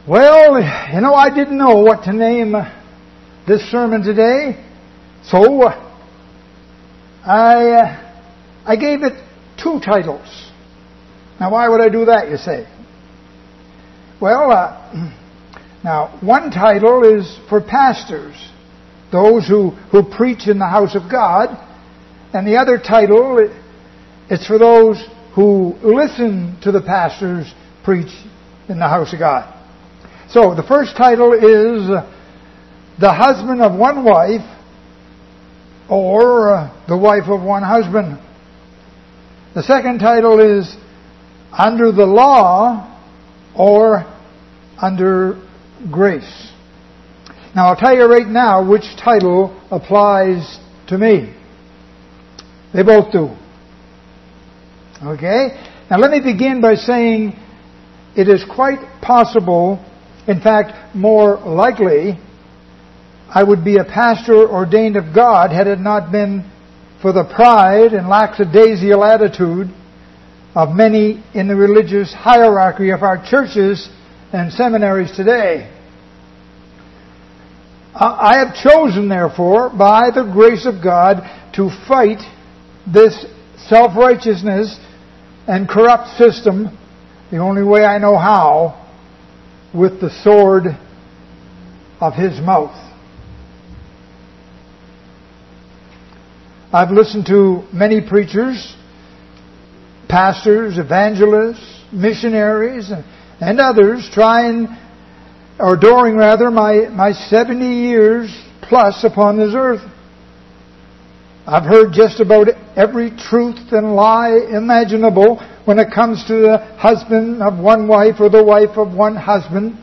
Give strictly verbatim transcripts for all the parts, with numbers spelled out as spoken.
Well, you know, I didn't know what to name this sermon today, so I uh, I gave it two titles. Now, why would I do that, you say? Well, uh, now, one title is for pastors, those who, who preach in the house of God, and the other title is for those who listen to the pastors preach in the house of God. So, the first title is uh, The Husband of One Wife, or uh, The Wife of One Husband. The second title is Under the Law, or Under Grace. Now, I'll tell you right now which title applies to me. They both do. Okay? Now, let me begin by saying it is quite possible, in fact, more likely, I would be a pastor ordained of God had it not been for the pride and lackadaisical attitude of many in the religious hierarchy of our churches and seminaries today. I have chosen, therefore, by the grace of God, to fight this self-righteousness and corrupt system the only way I know how, with the sword of His mouth. I've listened to many preachers, pastors, evangelists, missionaries, and others trying, or during rather, my, my seventy years plus upon this earth. I've heard just about every truth and lie imaginable when it comes to the husband of one wife or the wife of one husband.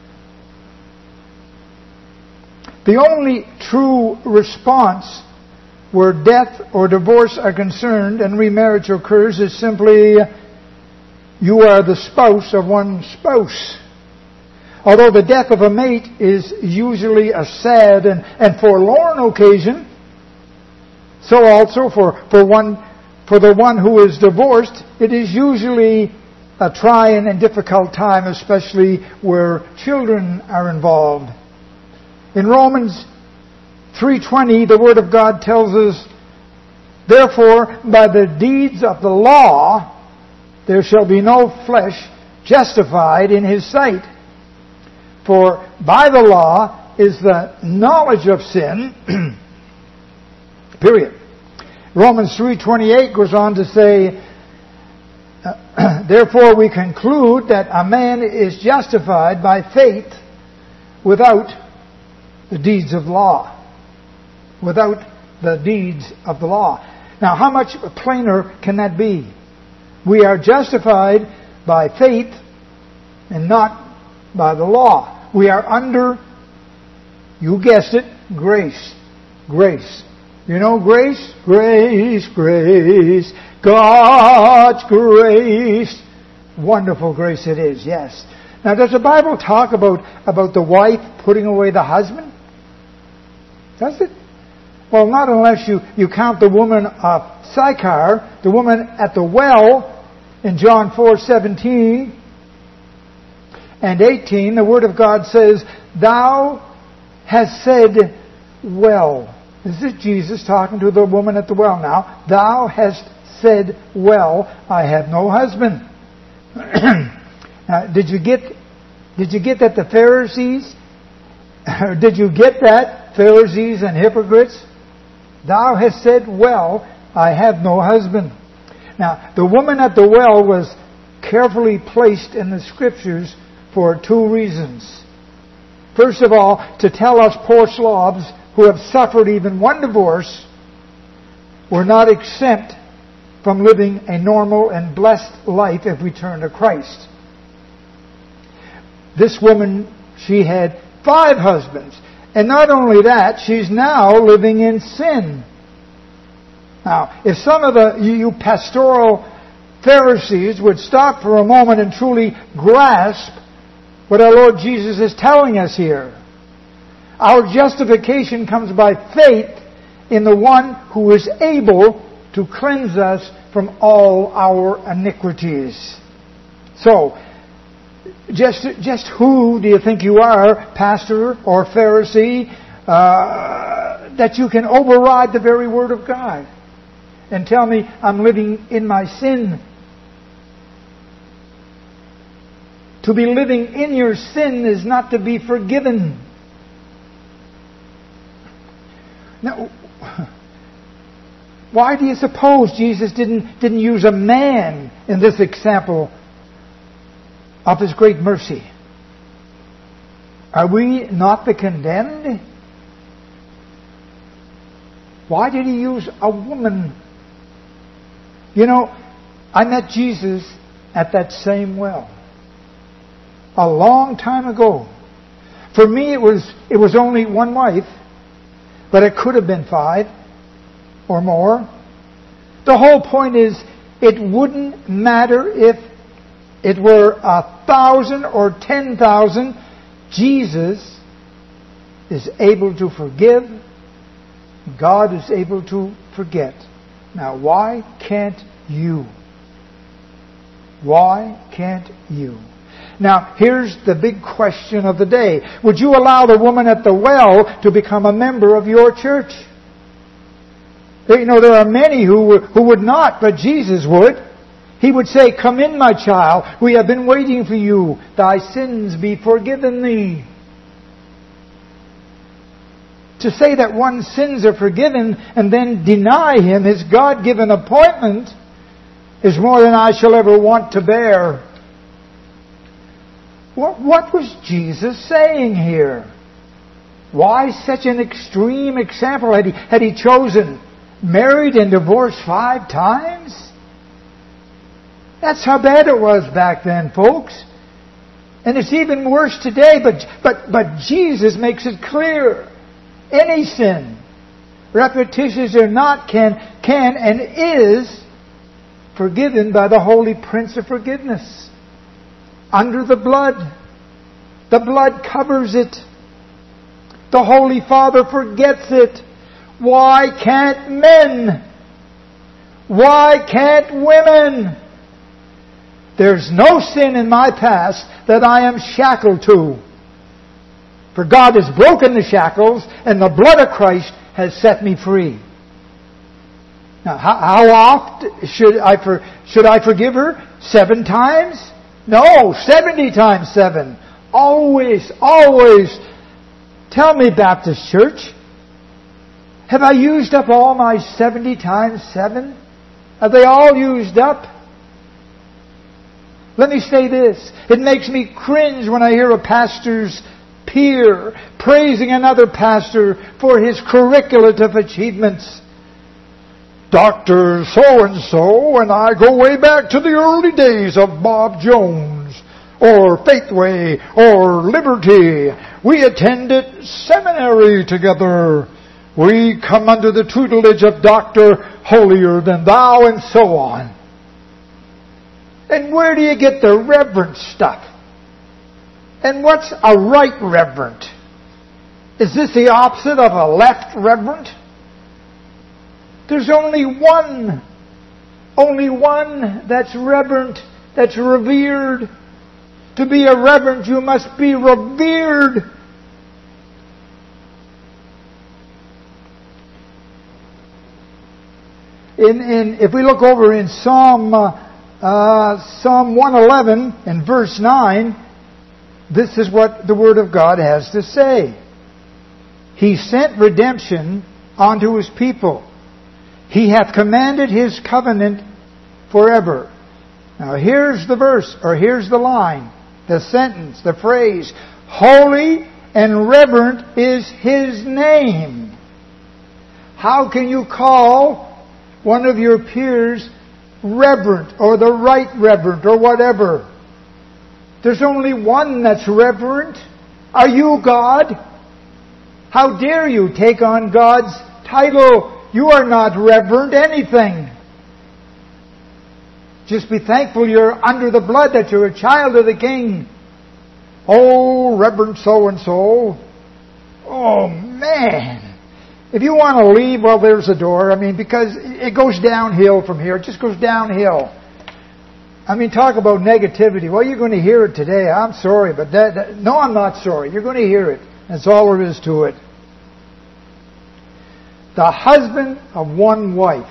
The only true response where death or divorce are concerned and remarriage occurs is simply, you are the spouse of one spouse. Although the death of a mate is usually a sad and, and forlorn occasion, so also for, for one for the one who is divorced, it is usually a trying and difficult time, especially where children are involved. In Romans three twenty, the Word of God tells us, therefore, by the deeds of the law, there shall be no flesh justified in His sight. For by the law is the knowledge of sin, period. Romans three twenty-eight goes on to say, therefore we conclude that a man is justified by faith without the deeds of law. Without the deeds of the law. Now, how much plainer can that be? We are justified by faith and not by the law. We are under, you guessed it, grace. Grace. You know grace? Grace, grace, God's grace. Wonderful grace it is, yes. Now, does the Bible talk about, about the wife putting away the husband? Does it? Well, not unless you, you count the woman of Sychar, the woman at the well, in John four seventeen and eighteen. The Word of God says, thou hast said well. This is Jesus talking to the woman at the well now. Thou hast said well, I have no husband. Now, did you get, did you get that the Pharisees, did you get that, Pharisees and hypocrites? Thou hast said well, I have no husband. Now, the woman at the well was carefully placed in the Scriptures for two reasons. First of all, to tell us poor slobs who have suffered even one divorce, we're not exempt from living a normal and blessed life if we turn to Christ. This woman, she had five husbands. And not only that, she's now living in sin. Now, if some of the you pastoral Pharisees would stop for a moment and truly grasp what our Lord Jesus is telling us here. Our justification comes by faith in the one who is able to cleanse us from all our iniquities. So, just, just who do you think you are, pastor or Pharisee, uh, that you can override the very Word of God and tell me I'm living in my sin? To be living in your sin is not to be forgiven. Now, why do you suppose Jesus didn't, didn't use a man in this example of His great mercy? Are we not the condemned? Why did He use a woman? You know, I met Jesus at that same well a long time ago. For me, it was it was only one wife, but it could have been five or more. The whole point is, it wouldn't matter if it were a thousand or ten thousand. Jesus is able to forgive. God is able to forget. Now, why can't you? Why can't you? Now, here's the big question of the day. Would you allow the woman at the well to become a member of your church? You know, there are many who, who would not, but Jesus would. He would say, "Come in, my child. We have been waiting for you. Thy sins be forgiven thee." To say that one's sins are forgiven and then deny Him His God-given appointment is more than I shall ever want to bear. What, what was Jesus saying here? Why such an extreme example? Had he, had he chosen married and divorced five times? That's how bad it was back then, folks. And it's even worse today, but, but, but Jesus makes it clear. Any sin, repetitious or not, can, can and is forgiven by the Holy Prince of Forgiveness. Under the blood. The blood covers it. The Holy Father forgets it. Why can't men? Why can't women? There's no sin in my past that I am shackled to. For God has broken the shackles, and the blood of Christ has set me free. Now, how, how often should I, for, should I forgive her? Seven times? No, seventy times seven. Always, always. Tell me, Baptist Church, have I used up all my seventy times seven? Are they all used up? Let me say this. It makes me cringe when I hear a pastor's peer praising another pastor for his correlative achievements. Doctor so-and-so and I go way back to the early days of Bob Jones or Faithway or Liberty. We attended seminary together. We come under the tutelage of Doctor Holier Than Thou, and so on. And where do you get the reverent stuff? And what's a right reverend? Is this the opposite of a left reverend? There's only one, only one that's reverent, that's revered. To be a reverend, you must be revered. In, in, if we look over in Psalm uh, uh, Psalm one eleven and verse nine, this is what the Word of God has to say. He sent redemption unto His people. He hath commanded His covenant forever. Now here's the verse, or here's the line, the sentence, the phrase. Holy and reverent is His name. How can you call one of your peers reverent, or the right reverend, or whatever? There's only one that's reverent. Are you God? How dare you take on God's title? You are not reverent anything. Just be thankful you're under the blood, that you're a child of the King. Oh, Reverend so-and-so. Oh, man. If you want to leave, well, there's a door. I mean, because it goes downhill from here. It just goes downhill. I mean, talk about negativity. Well, you're going to hear it today. I'm sorry, but that, that no, I'm not sorry. You're going to hear it. That's all there is to it. The husband of one wife.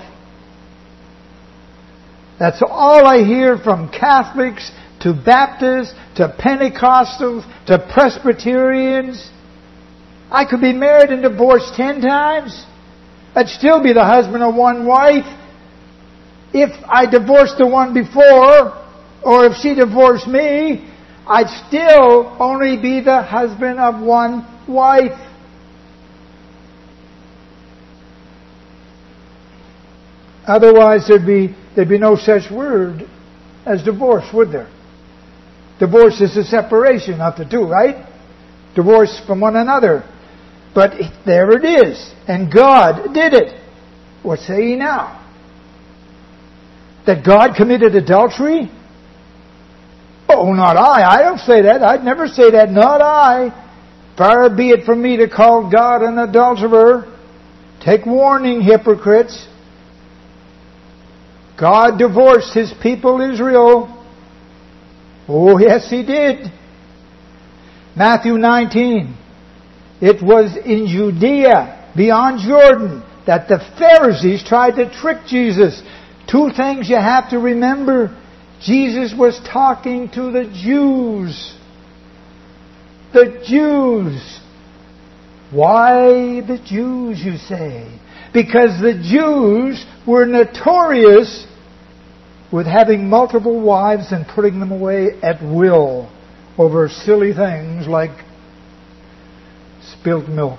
That's all I hear from Catholics to Baptists to Pentecostals to Presbyterians. I could be married and divorced ten times. I'd still be the husband of one wife. If I divorced the one before, or if she divorced me, I'd still only be the husband of one wife. Otherwise, there'd be there'd be no such word as divorce, would there? Divorce is a separation of the two, right? Divorce from one another. But there it is. And God did it. What say ye now? That God committed adultery? Oh, not I. I don't say that. I'd never say that. Not I. Far be it from me to call God an adulterer. Take warning, hypocrites. God divorced His people Israel. Oh, yes, He did. Matthew nineteen. It was in Judea, beyond Jordan, that the Pharisees tried to trick Jesus. Two things you have to remember. Jesus was talking to the Jews. The Jews. Why the Jews, you say? Because the Jews were notorious with having multiple wives and putting them away at will over silly things like spilt milk.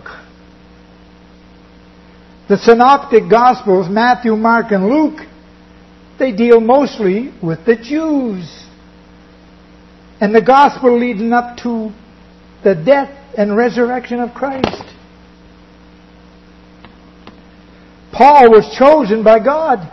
The Synoptic Gospels, Matthew, Mark, and Luke, they deal mostly with the Jews. And the Gospel leading up to the death and resurrection of Christ. Paul was chosen by God.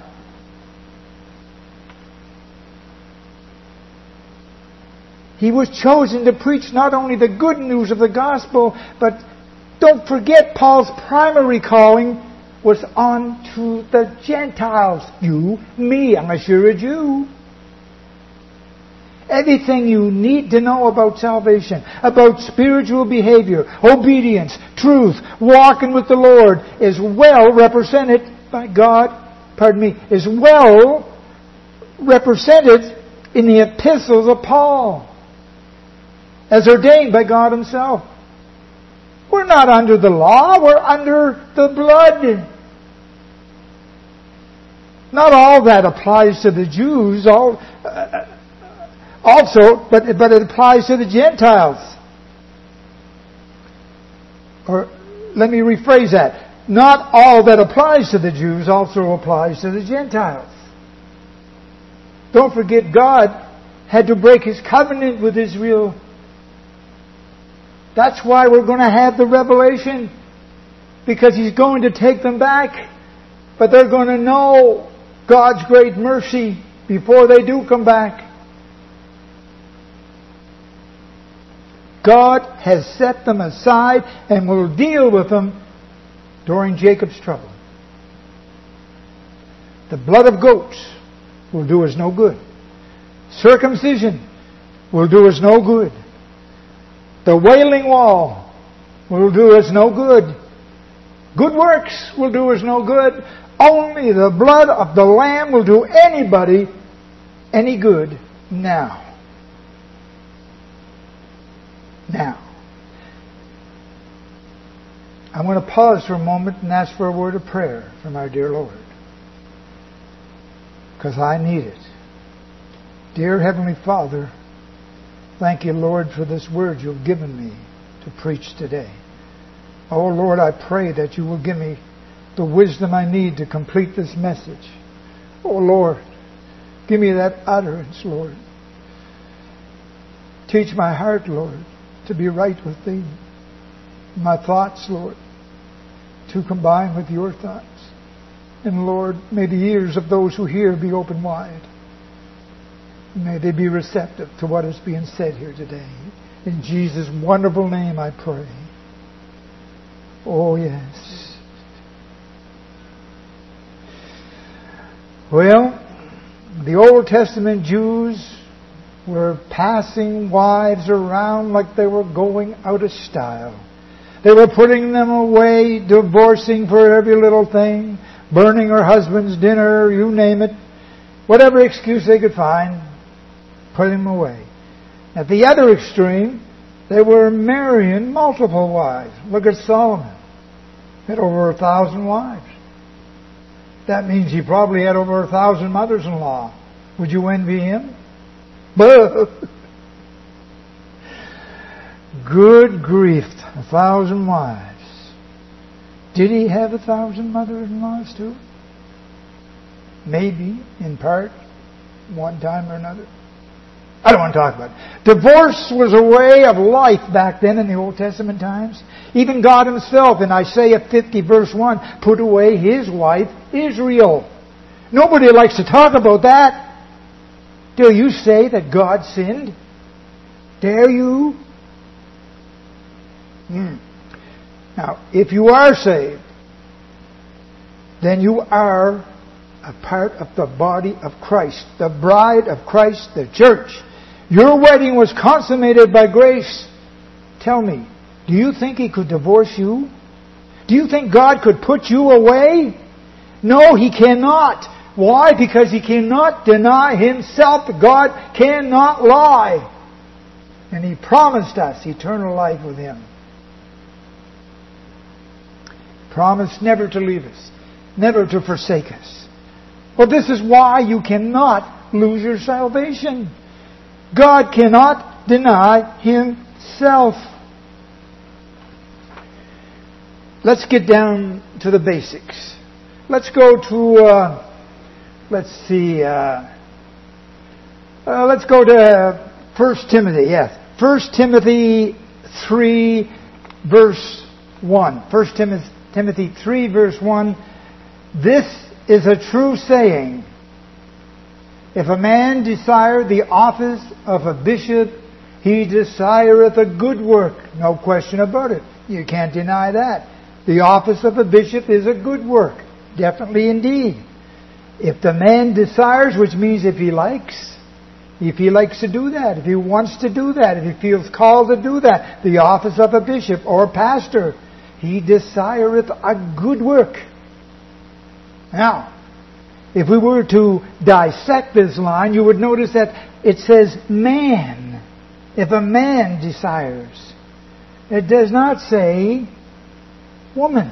He was chosen to preach not only the good news of the gospel, but don't forget Paul's primary calling was on to the Gentiles. You, me, unless you're a Jew. Everything you need to know about salvation, about spiritual behavior, obedience, truth, walking with the Lord is well represented by God, pardon me, is well represented in the epistles of Paul, as ordained by God Himself. We're not under the law, we're under the blood. Not all that applies to the Jews, all, uh, also, but, but it applies to the Gentiles. Or let me rephrase that. Not all that applies to the Jews also applies to the Gentiles. Don't forget, God had to break His covenant with Israel. That's why we're going to have the revelation. Because He's going to take them back. But they're going to know God's great mercy before they do come back. God has set them aside and will deal with them during Jacob's trouble. The blood of goats will do us no good. Circumcision will do us no good. The Wailing Wall will do us no good. Good works will do us no good. Only the blood of the Lamb will do anybody any good now. Now, I'm going to pause for a moment and ask for a word of prayer from our dear Lord. Because I need it. Dear Heavenly Father, thank you, Lord, for this word you've given me to preach today. Oh, Lord, I pray that you will give me the wisdom I need to complete this message. Oh, Lord, give me that utterance, Lord. Teach my heart, Lord, to be right with Thee. My thoughts, Lord, to combine with your thoughts. And Lord, may the ears of those who hear be open wide. May they be receptive to what is being said here today. In Jesus' wonderful name I pray. Oh, yes. Well, The Old Testament Jews were passing wives around like they were going out of style. They were putting them away, divorcing for every little thing, burning her husband's dinner, you name it. Whatever excuse they could find, put him away. At the other extreme, they were marrying multiple wives. Look at Solomon. He had over a thousand wives. That means he probably had over a thousand mothers-in-law. Would you envy him? But good grief, a thousand wives. Did he have a thousand mothers-in-laws too? Maybe, in part, one time or another. I don't want to talk about it. Divorce was a way of life back then in the Old Testament times. Even God Himself in Isaiah fifty verse one put away His wife, Israel. Nobody likes to talk about that. Dare you say that God sinned? Dare you? Hmm. Now, if you are saved, then you are a part of the body of Christ, the bride of Christ, the church. Your wedding was consummated by grace. Tell me, do you think He could divorce you? Do you think God could put you away? No, He cannot. Why? Because He cannot deny Himself. God cannot lie. And He promised us eternal life with Him. Promised never to leave us, never to forsake us. Well, this is why you cannot lose your salvation. God cannot deny Himself. Let's get down to the basics. Let's go to, uh, let's see, uh, uh, let's go to First Timothy, yes. First Timothy three, verse one. First Timothy Timothy three, verse one. This is a true saying. If a man desire the office of a bishop, he desireth a good work. No question about it. You can't deny that. The office of a bishop is a good work. Definitely indeed. If the man desires, which means if he likes, if he likes to do that, if he wants to do that, if he feels called to do that, the office of a bishop or pastor, he desireth a good work. Now, if we were to dissect this line, you would notice that it says man. If a man desires. It does not say woman.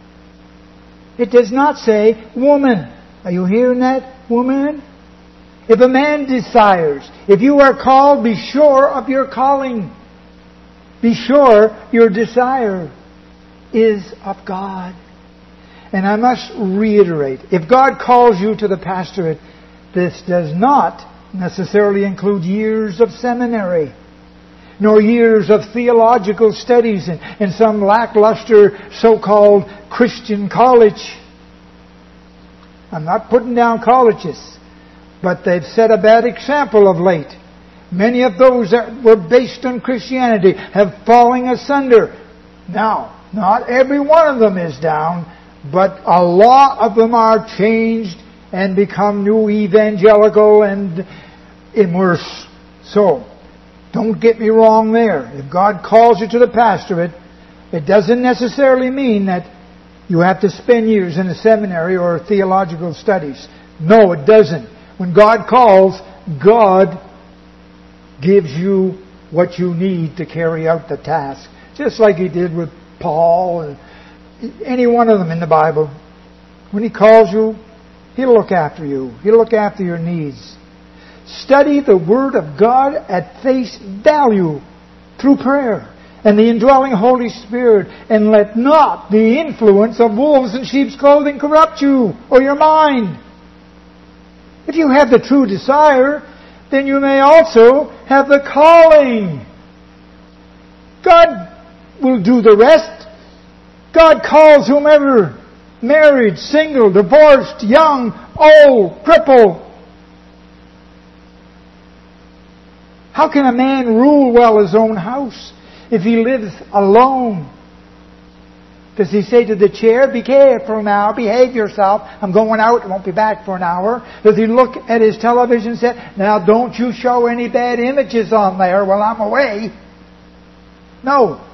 It does not say woman. Are you hearing that, woman? If a man desires, if you are called, be sure of your calling. Be sure your desire is of God. And I must reiterate, if God calls you to the pastorate, this does not necessarily include years of seminary, nor years of theological studies in, in some lackluster so-called Christian college. I'm not putting down colleges, but they've set a bad example of late. Many of those that were based on Christianity have fallen asunder. Now, not every one of them is down, but a lot of them are changed and become new evangelical and immerse. So, don't get me wrong there. If God calls you to the pastorate, it doesn't necessarily mean that you have to spend years in a seminary or theological studies. No, it doesn't. When God calls, God gives you what you need to carry out the task. Just like He did with Paul and any one of them in the Bible. When He calls you, He'll look after you. He'll look after your needs. Study the Word of God at face value through prayer and the indwelling Holy Spirit, and let not the influence of wolves in sheep's clothing corrupt you or your mind. If you have the true desire, then you may also have the calling. God will do the rest. God calls whomever, married, single, divorced, young, old, crippled. How can a man rule well his own house if he lives alone? Does He say to the chair, be careful now, behave yourself, I'm going out, I won't be back for an hour? Does He look at His television and say, now don't you show any bad images on there while I'm away? No.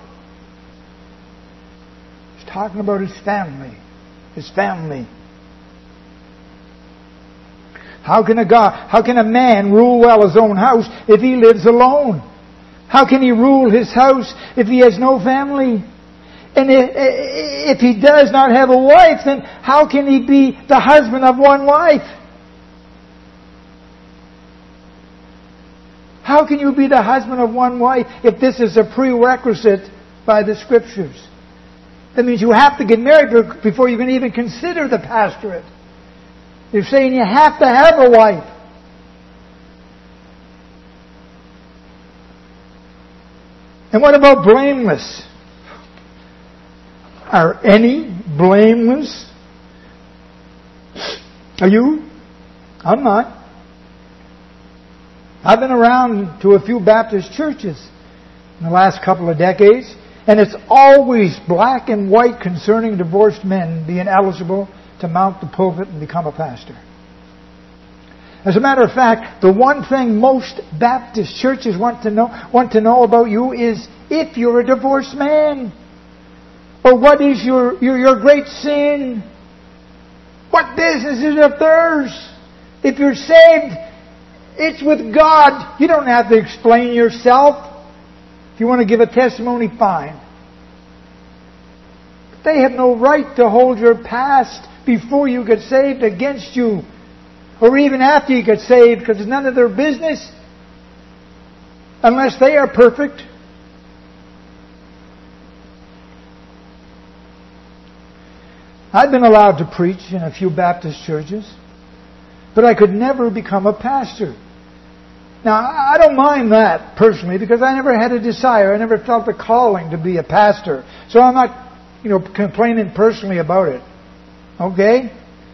He's talking about His family. His family. How can a God, how can a man rule well his own house if he lives alone? How can he rule his house if he has no family? And if he does not have a wife, then how can he be the husband of one wife? How can you be the husband of one wife if this is a prerequisite by the Scriptures? That means you have to get married before you can even consider the pastorate. They're saying you have to have a wife. And what about blameless? Are any blameless? Are you? I'm not. I've been around to a few Baptist churches in the last couple of decades, and it's always black and white concerning divorced men being eligible to mount the pulpit and become a pastor. As a matter of fact, the one thing most Baptist churches want to know want to know about you is if you're a divorced man. Or what is your, your, your great sin? What business is it of theirs? If you're saved, it's with God. You don't have to explain yourself. If you want to give a testimony, fine. But they have no right to hold your past before you get saved against you. Or even after you get saved, because it's none of their business. Unless they are perfect. I've been allowed to preach in a few Baptist churches, but I could never become a pastor. Now, I don't mind that personally because I never had a desire. I never felt a calling to be a pastor. So I'm not, you know, complaining personally about it. Okay?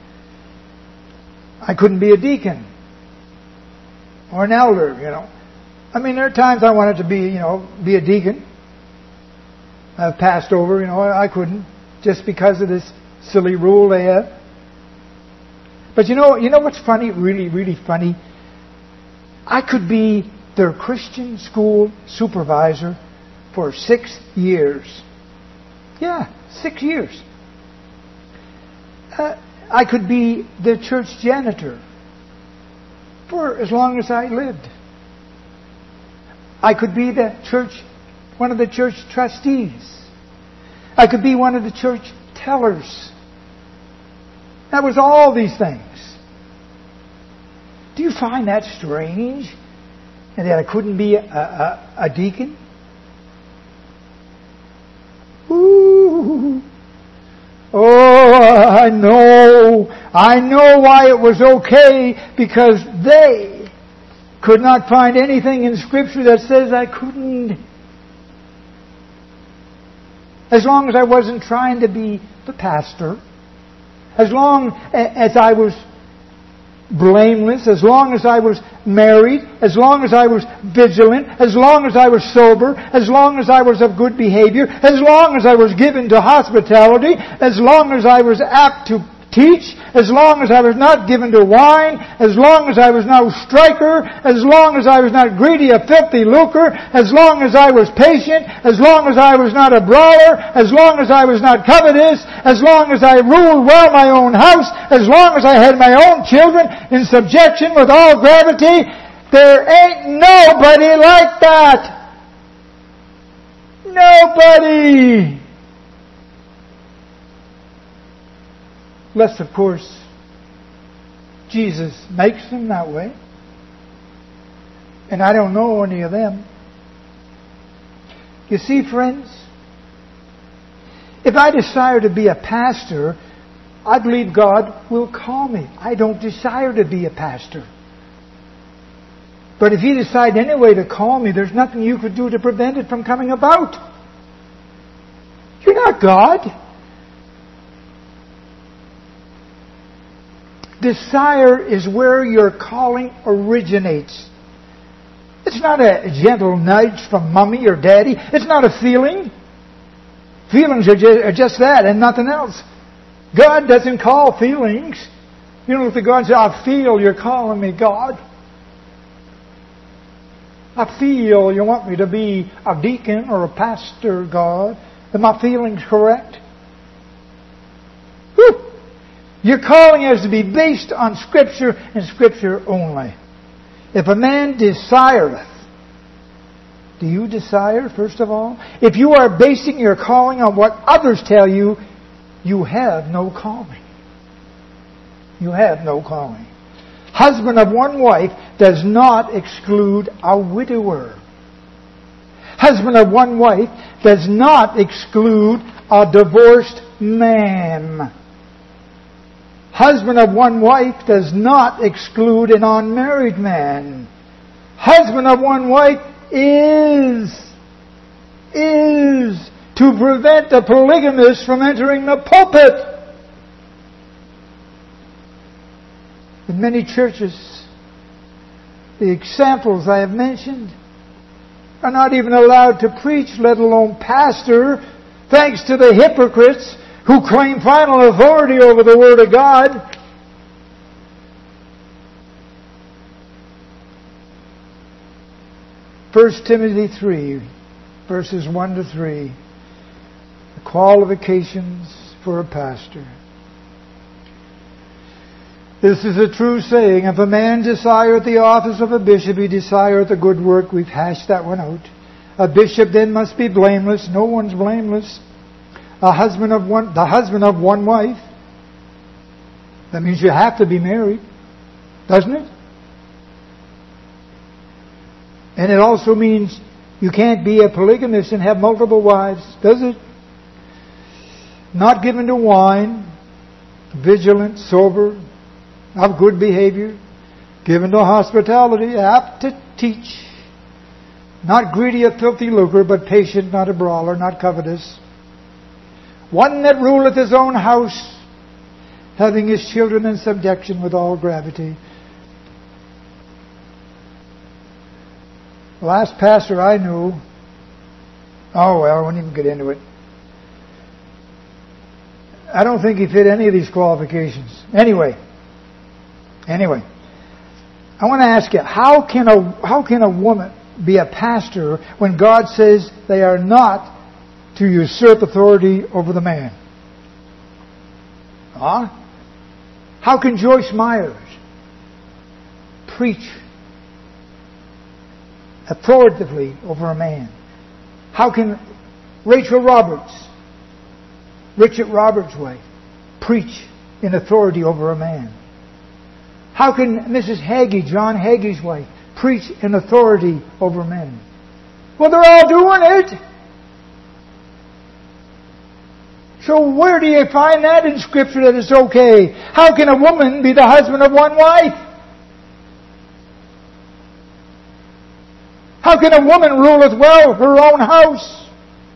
I couldn't be a deacon or an elder, you know. I mean, there are times I wanted to be, you know, be a deacon. I've passed over, you know, I couldn't just because of this silly rule they have. But you know, you know what's funny? Really, really funny? I could be their Christian school supervisor for six years. Yeah, six years. Uh, I could be the church janitor for as long as I lived. I could be the church, one of the church trustees. I could be one of the church tellers. That was all these things. Do you find that strange? And that I couldn't be a, a, a deacon? Ooh. Oh, I know. I know why it was okay, because they could not find anything in Scripture that says I couldn't. As long as I wasn't trying to be the pastor, as long as I was blameless, as long as I was married, as long as I was vigilant, as long as I was sober, as long as I was of good behavior, as long as I was given to hospitality, as long as I was apt to teach, as long as I was not given to wine, as long as I was no striker, as long as I was not greedy of filthy lucre, as long as I was patient, as long as I was not a brawler, as long as I was not covetous, as long as I ruled well my own house, as long as I had my own children in subjection with all gravity, there ain't nobody like that. Nobody. Unless, of course, Jesus makes them that way. And I don't know any of them. You see, friends, if I desire to be a pastor, I believe God will call me. I don't desire to be a pastor. But if He decides anyway to call me, there's nothing you could do to prevent it from coming about. You're not God. Desire is where your calling originates. It's not a gentle nudge from mommy or daddy. It's not a feeling. Feelings are just, are just that and nothing else. God doesn't call feelings. You don't look to God and say, I feel you're calling me, God. I feel you want me to be a deacon or a pastor, God. Are my feelings correct? Whew. Your calling has to be based on Scripture and Scripture only. If a man desireth, do you desire, first of all? If you are basing your calling on what others tell you, you have no calling. You have no calling. Husband of one wife does not exclude a widower. Husband of one wife does not exclude a divorced man. Husband of one wife does not exclude an unmarried man. Husband of one wife is, is to prevent a polygamist from entering the pulpit. In many churches, the examples I have mentioned are not even allowed to preach, let alone pastor, thanks to the hypocrites who claim final authority over the Word of God. First Timothy three, verses one to three. The qualifications for a pastor. This is a true saying. If a man desireth the office of a bishop, he desireth a good work. We've hashed that one out. A bishop then must be blameless. No one's blameless. A husband of one, the husband of one wife. That means you have to be married, doesn't it? And it also means you can't be a polygamist and have multiple wives, does it? Not given to wine, vigilant, sober, of good behavior, given to hospitality, apt to teach, not greedy of filthy lucre, but patient, not a brawler, not covetous. One that ruleth his own house, having his children in subjection with all gravity. The last pastor I knew, oh well, I won't even get into it. I don't think he fit any of these qualifications. Anyway, anyway, I want to ask you, how can a how can a woman be a pastor when God says they are not to usurp authority over the man? Huh? How can Joyce Myers preach authoritatively over a man? How can Rachel Roberts, Richard Roberts' wife, preach in authority over a man? How can Missus Hagee, John Hagee's wife, preach in authority over men? Well, they're all doing it. So where do you find that in Scripture that it's okay? How can a woman be the husband of one wife? How can a woman ruleth well her own house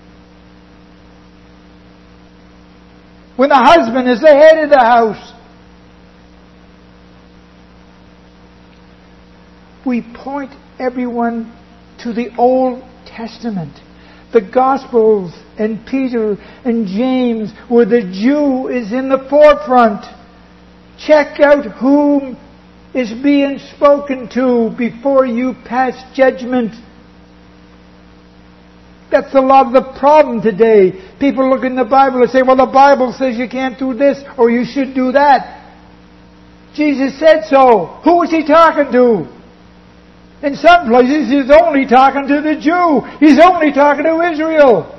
when the husband is the head of the house? We point everyone to the Old Testament, the Gospels, and Peter and James, where the Jew is in the forefront. Check out whom is being spoken to before you pass judgment. That's a lot of the problem today. People look in the Bible and say, well, the Bible says you can't do this or you should do that. Jesus said so. Who was He talking to? In some places, He's only talking to the Jew. He's only talking to Israel.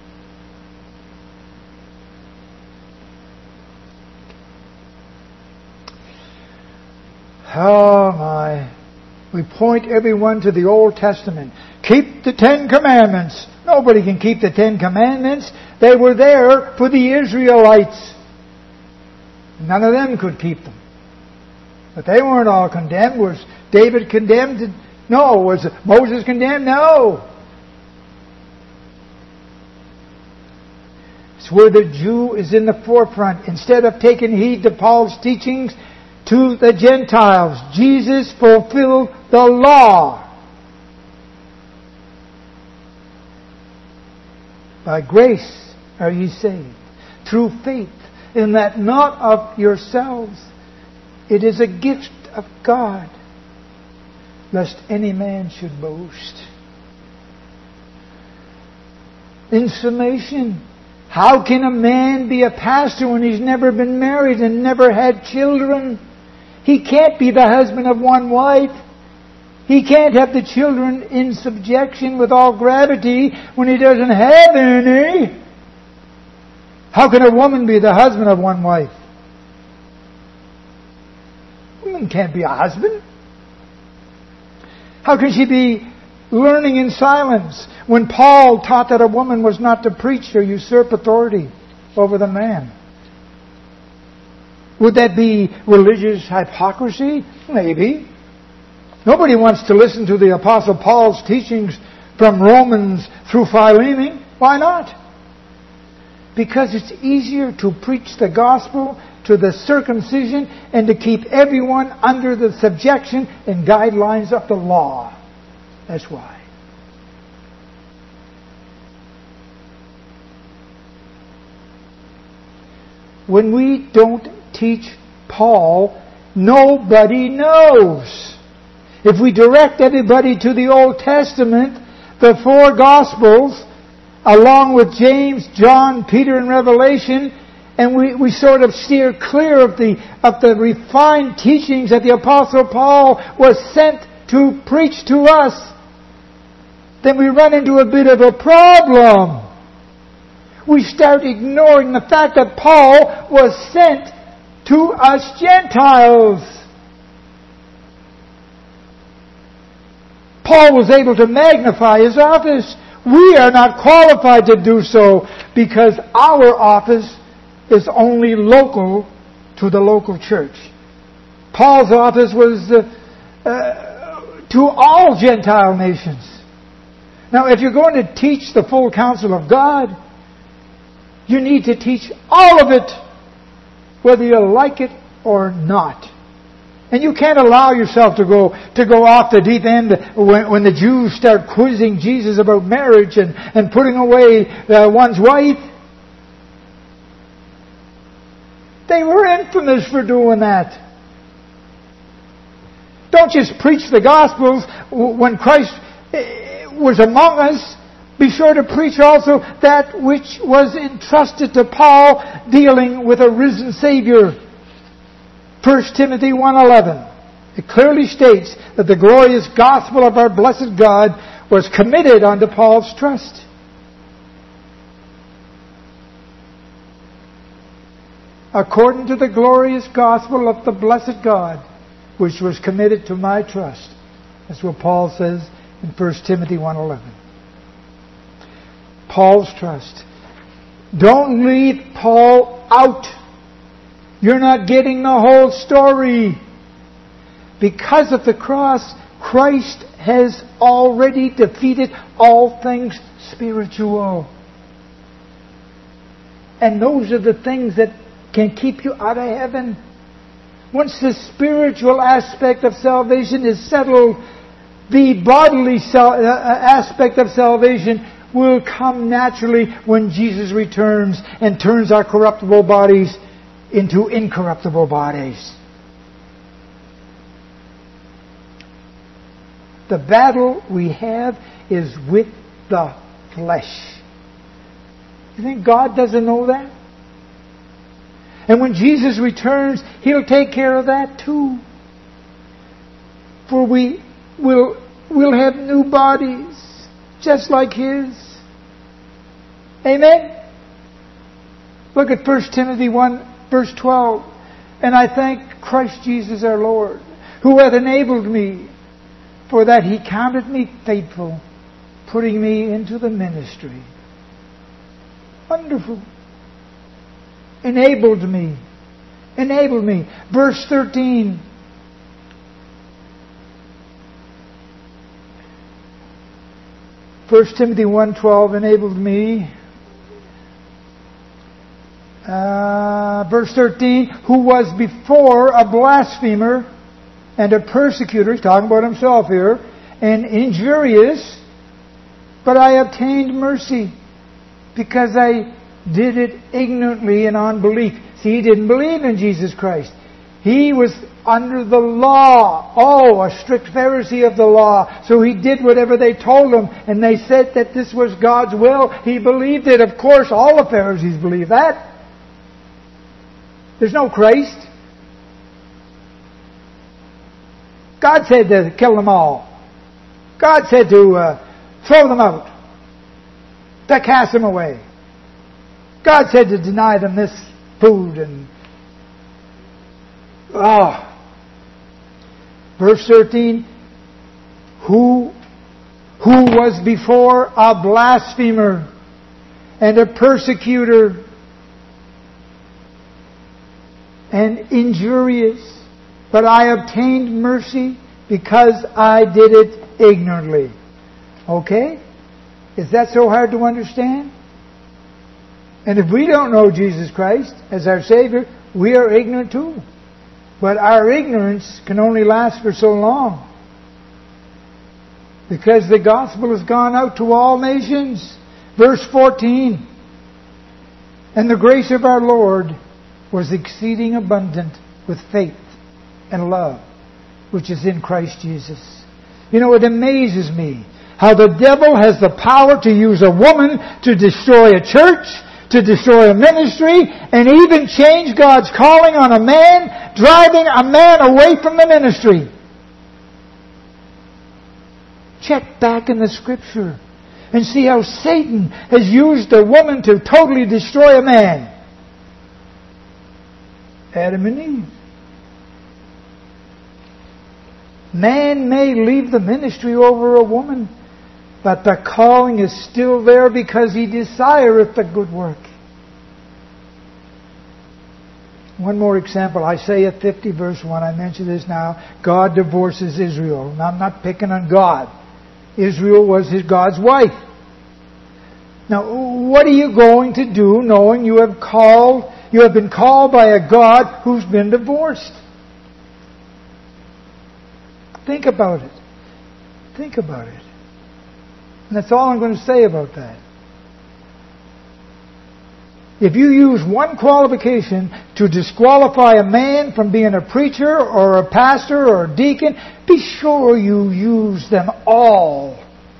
Oh my. We point everyone to the Old Testament. Keep the Ten Commandments. Nobody can keep the Ten Commandments. They were there for the Israelites. None of them could keep them. But they weren't all condemned. Was David condemned? No. Was Moses condemned? No. It's where the Jew is in the forefront. Instead of taking heed to Paul's teachings to the Gentiles, Jesus fulfilled the law. By grace are ye saved, through faith, in that not of yourselves. It is a gift of God, lest any man should boast. In summation, how can a man be a pastor when he's never been married and never had children? He can't be the husband of one wife. He can't have the children in subjection with all gravity when he doesn't have any. How can a woman be the husband of one wife? A woman can't be a husband. How can she be learning in silence when Paul taught that a woman was not to preach or usurp authority over the man? Would that be religious hypocrisy? Maybe. Nobody wants to listen to the Apostle Paul's teachings from Romans through Philemon. Why not? Because it's easier to preach the gospel to the circumcision and to keep everyone under the subjection and guidelines of the law. That's why. When we don't teach Paul, nobody knows. If we direct everybody to the Old Testament, the four Gospels, along with James, John, Peter, and Revelation, and we, we sort of steer clear of the, of the refined teachings that the Apostle Paul was sent to preach to us, then we run into a bit of a problem. We start ignoring the fact that Paul was sent to us Gentiles. Paul was able to magnify his office. We are not qualified to do so because our office is only local to the local church. Paul's office was uh, uh, to all Gentile nations. Now, if you're going to teach the full counsel of God, you need to teach all of it, whether you like it or not. And you can't allow yourself to go to go off the deep end when, when the Jews start quizzing Jesus about marriage and, and putting away uh, one's wife. They were infamous for doing that. Don't just preach the Gospels when Christ was among us. Be sure to preach also that which was entrusted to Paul dealing with a risen Savior. First Timothy one eleven. It clearly states that the glorious gospel of our blessed God was committed unto Paul's trust. According to the glorious gospel of the blessed God, which was committed to my trust. That's what Paul says in First Timothy one eleven. Paul's trust. Don't leave Paul out. You're not getting the whole story. Because of the cross, Christ has already defeated all things spiritual. And those are the things that can keep you out of heaven. Once the spiritual aspect of salvation is settled, the bodily aspect of salvation will come naturally when Jesus returns and turns our corruptible bodies into incorruptible bodies. The battle we have is with the flesh. You think God doesn't know that? And when Jesus returns, He'll take care of that too. For we will will have new bodies, just like His. Amen? Look at First Timothy one, verse twelve. And I thank Christ Jesus our Lord, who hath enabled me, for that He counted me faithful, putting me into the ministry. Wonderful. Enabled me. Enabled me. Verse thirteen. First Timothy one twelve enabled me. Uh, verse thirteen, who was before a blasphemer and a persecutor, he's talking about himself here, and injurious, but I obtained mercy because I did it ignorantly in unbelief. See, he didn't believe in Jesus Christ. He was under the law. Oh, a strict Pharisee of the law. So he did whatever they told him. And they said that this was God's will. He believed it. Of course, all the Pharisees believe that. There's no Christ. God said to kill them all. God said to uh, throw them out. To cast them away. God said to deny them this food and ah. Verse thirteen, who, who was before a blasphemer and a persecutor and injurious, but I obtained mercy because I did it ignorantly. Okay? Is that so hard to understand? And if we don't know Jesus Christ as our Savior, we are ignorant too. But our ignorance can only last for so long. Because the gospel has gone out to all nations. Verse fourteen. And the grace of our Lord was exceeding abundant with faith and love, which is in Christ Jesus. You know, it amazes me how the devil has the power to use a woman to destroy a church, to destroy a ministry, and even change God's calling on a man, driving a man away from the ministry. Check back in the Scripture and see how Satan has used a woman to totally destroy a man. Adam and Eve. Man may leave the ministry over a woman, but the calling is still there because he desireth the good work. One more example. Isaiah fifty verse one. I mention this now. God divorces Israel. And I'm not picking on God. Israel was his God's wife. Now, what are you going to do knowing you have called, you have been called by a God who's been divorced? Think about it. Think about it. And that's all I'm going to say about that. If you use one qualification to disqualify a man from being a preacher or a pastor or a deacon, be sure you use them all.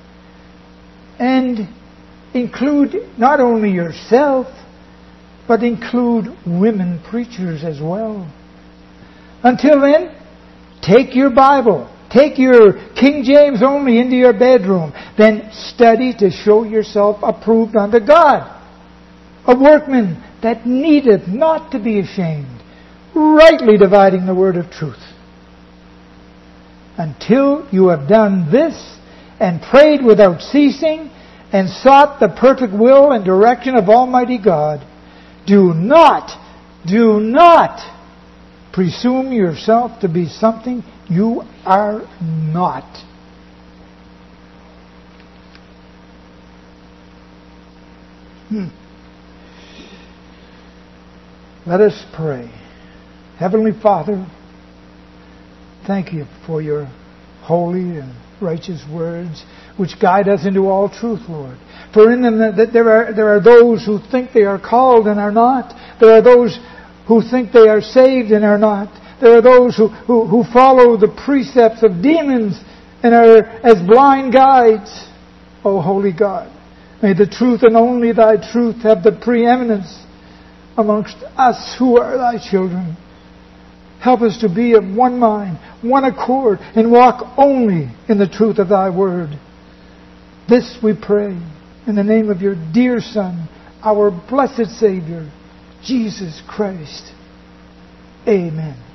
And include not only yourself, but include women preachers as well. Until then, take your Bible. Take your King James only into your bedroom. Then study to show yourself approved unto God. A workman that needeth not to be ashamed, rightly dividing the word of truth. Until you have done this, and prayed without ceasing, and sought the perfect will and direction of Almighty God, do not, do not presume yourself to be something you are not. Hmm. Let us pray. Heavenly Father, thank you for your holy and righteous words which guide us into all truth, Lord. For in them that there are there are those who think they are called and are not. There are those who think they are saved and are not. There are those who, who, who follow the precepts of demons and are as blind guides. O holy God, may the truth and only thy truth have the preeminence amongst us who are thy children. Help us to be of one mind, one accord, and walk only in the truth of thy word. This we pray in the name of your dear Son, our blessed Savior, Jesus Christ. Amen.